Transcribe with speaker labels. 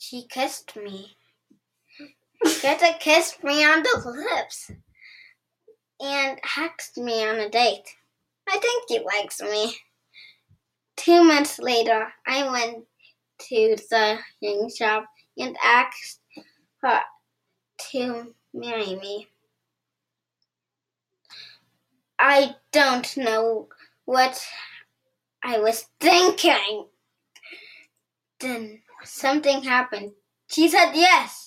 Speaker 1: She kissed me. Greta kissed me on the lips and asked me on a date. I think he likes me. 2 months later, I went to the ring shop and asked her to marry me. I don't know what I was thinking. Then something happened. She said yes.